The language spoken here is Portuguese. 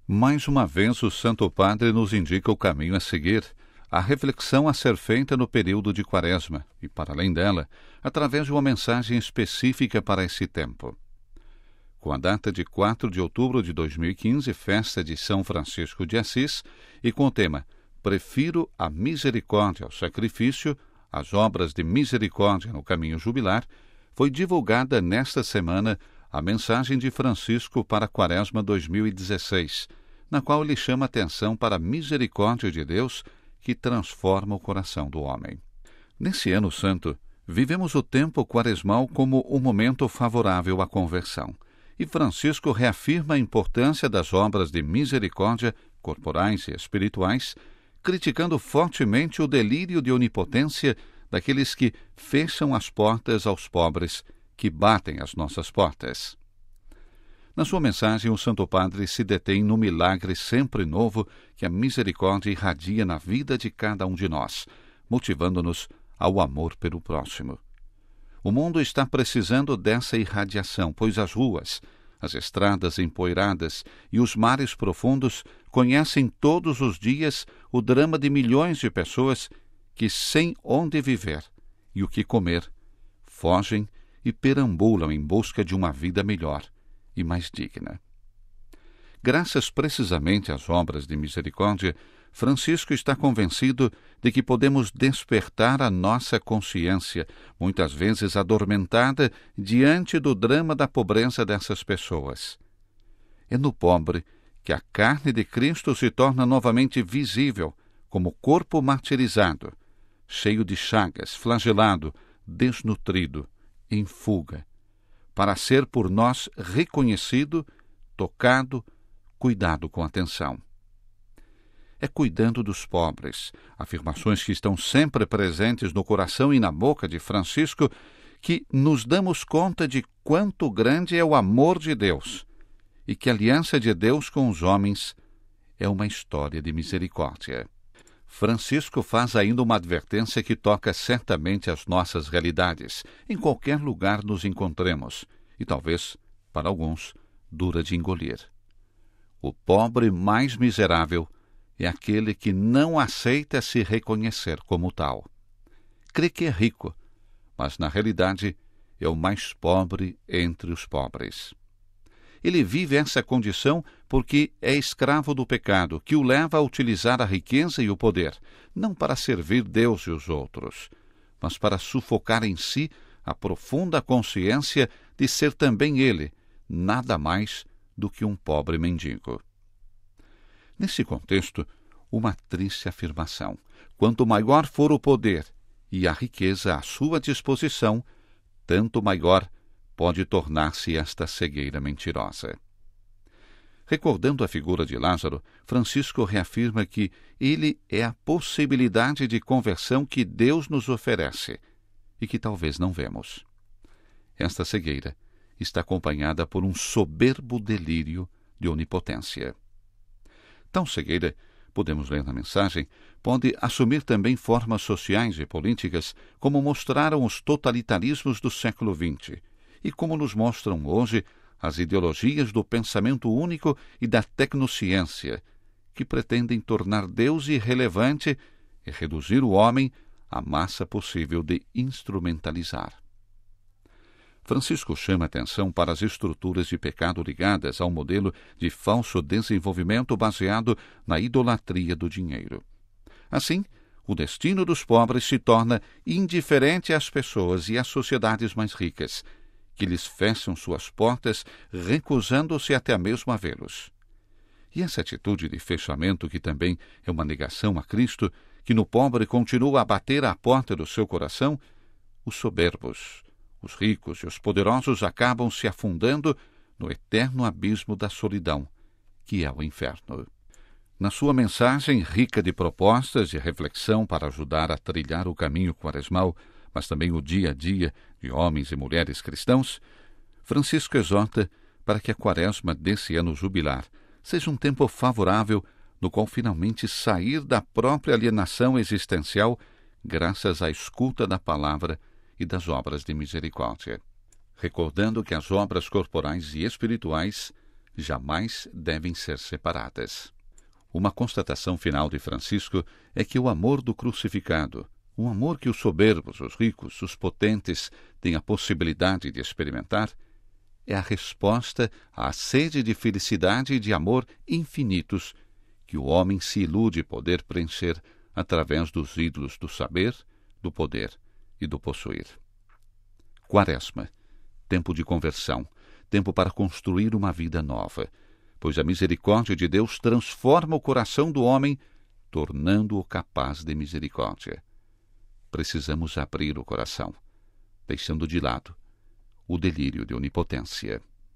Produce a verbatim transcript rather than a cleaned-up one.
Mais uma vez, o Santo Padre nos indica o caminho a seguir, a reflexão a ser feita no período de Quaresma e, para além dela, através de uma mensagem específica para esse tempo. Com a data de quatro de outubro de dois mil e quinze, festa de São Francisco de Assis, e com o tema Prefiro a misericórdia ao sacrifício, as obras de misericórdia no caminho jubilar, foi divulgada nesta semana a mensagem de Francisco para a Quaresma dois mil e dezesseis, na qual ele chama atenção para a misericórdia de Deus que transforma o coração do homem. Nesse ano santo, vivemos o tempo quaresmal como um momento favorável à conversão, e Francisco reafirma a importância das obras de misericórdia, corporais e espirituais, criticando fortemente o delírio de onipotência daqueles que fecham as portas aos pobres, que batem às nossas portas. Na sua mensagem, o Santo Padre se detém no milagre sempre novo que a misericórdia irradia na vida de cada um de nós, motivando-nos ao amor pelo próximo. O mundo está precisando dessa irradiação, pois as ruas, as estradas empoeiradas e os mares profundos conhecem todos os dias o drama de milhões de pessoas que, sem onde viver e o que comer, fogem e perambulam em busca de uma vida melhor e mais digna. Graças precisamente às obras de misericórdia, Francisco está convencido de que podemos despertar a nossa consciência, muitas vezes adormentada, diante do drama da pobreza dessas pessoas. É no pobre que a carne de Cristo se torna novamente visível, como corpo martirizado, cheio de chagas, flagelado, desnutrido, em fuga, para ser por nós reconhecido, tocado, cuidado com atenção. É cuidando dos pobres, afirmações que estão sempre presentes no coração e na boca de Francisco, que nos damos conta de quanto grande é o amor de Deus e que a aliança de Deus com os homens é uma história de misericórdia. Francisco faz ainda uma advertência que toca certamente as nossas realidades, em qualquer lugar nos encontremos, e talvez, para alguns, dura de engolir. O pobre mais miserável é aquele que não aceita se reconhecer como tal. Crê que é rico, mas na realidade é o mais pobre entre os pobres. Ele vive essa condição porque é escravo do pecado, que o leva a utilizar a riqueza e o poder, não para servir Deus e os outros, mas para sufocar em si a profunda consciência de ser também ele nada mais do que um pobre mendigo. Nesse contexto, uma triste afirmação: quanto maior for o poder e a riqueza à sua disposição, tanto maior pode tornar-se esta cegueira mentirosa. Recordando a figura de Lázaro, Francisco reafirma que ele é a possibilidade de conversão que Deus nos oferece e que talvez não vemos. Esta cegueira está acompanhada por um soberbo delírio de onipotência. Tal cegueira, podemos ler na mensagem, pode assumir também formas sociais e políticas, como mostraram os totalitarismos do século vinte, e como nos mostram hoje as ideologias do pensamento único e da tecnociência, que pretendem tornar Deus irrelevante e reduzir o homem à massa possível de instrumentalizar. Francisco chama atenção para as estruturas de pecado ligadas ao modelo de falso desenvolvimento baseado na idolatria do dinheiro. Assim, o destino dos pobres se torna indiferente às pessoas e às sociedades mais ricas, que lhes fecham suas portas, recusando-se até mesmo a vê-los. E essa atitude de fechamento, que também é uma negação a Cristo, que no pobre continua a bater à porta do seu coração, os soberbos, os ricos e os poderosos acabam se afundando no eterno abismo da solidão, que é o inferno. Na sua mensagem rica de propostas de reflexão para ajudar a trilhar o caminho quaresmal, mas também o dia a dia de homens e mulheres cristãos, Francisco exorta para que a Quaresma desse ano jubilar seja um tempo favorável no qual finalmente sair da própria alienação existencial graças à escuta da palavra e das obras de misericórdia, recordando que as obras corporais e espirituais jamais devem ser separadas. Uma constatação final de Francisco é que o amor do crucificado, o amor que os soberbos, os ricos, os potentes têm a possibilidade de experimentar, é a resposta à sede de felicidade e de amor infinitos que o homem se ilude poder preencher através dos ídolos do saber, do poder e do possuir. Quaresma, tempo de conversão, tempo para construir uma vida nova, pois a misericórdia de Deus transforma o coração do homem, tornando-o capaz de misericórdia. Precisamos abrir o coração, deixando de lado o delírio de onipotência.